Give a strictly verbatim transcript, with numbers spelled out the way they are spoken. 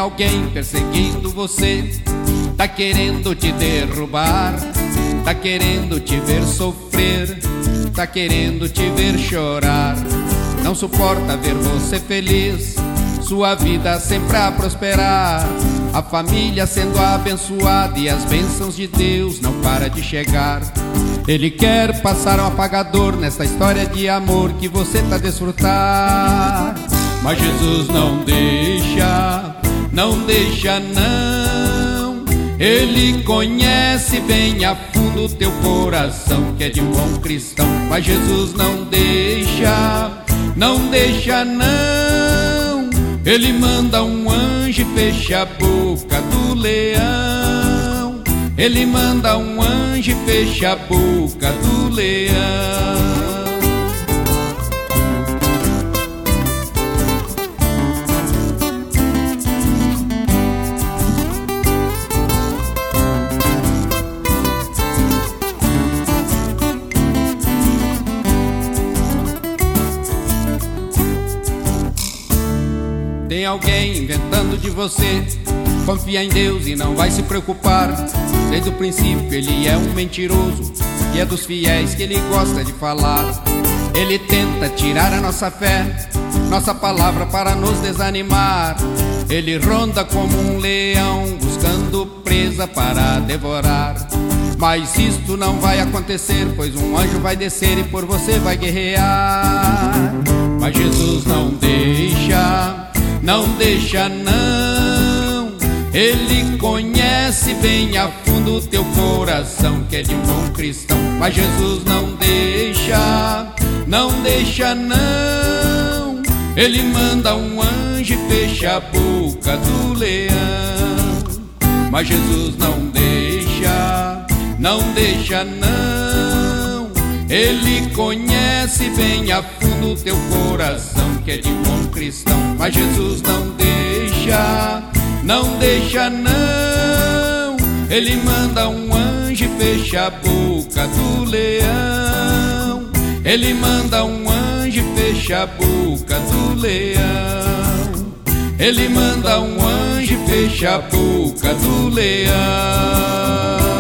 alguém perseguindo você, tá querendo te derrubar, tá querendo te ver sofrer, tá querendo te ver chorar. Não suporta ver você feliz, sua vida sempre a prosperar, a família sendo abençoada e as bênçãos de Deus não para de chegar. Ele quer passar um apagador nessa história de amor que você tá a desfrutar. Mas Jesus não deixa, não deixa não. Ele conhece bem a fundo o teu coração, que é de um bom cristão. Mas Jesus não deixa, não deixa não. Ele manda um anjo e fecha a boca do leão. Ele manda um anjo e fecha a boca do leão. Tem alguém inventando de você, confia em Deus e não vai se preocupar. Desde o princípio ele é um mentiroso e é dos fiéis que ele gosta de falar. Ele tenta tirar a nossa fé, nossa palavra para nos desanimar. Ele ronda como um leão buscando presa para devorar. Mas isto não vai acontecer, pois um anjo vai descer e por você vai guerrear. Mas Jesus não deixa, não deixa não. Ele conhece bem a fundo o teu coração, que é de um bom cristão. Mas Jesus não deixa, não deixa não. Ele manda um anjo e fecha a boca do leão. Mas Jesus não deixa, não deixa não. Ele conhece bem a fundo o teu coração, que é de um bom cristão. Mas Jesus não deixa, não deixa não. Ele manda um anjo e fecha a boca do leão. Ele manda um anjo e fecha a boca do leão. Ele manda um anjo e fecha a boca do leão.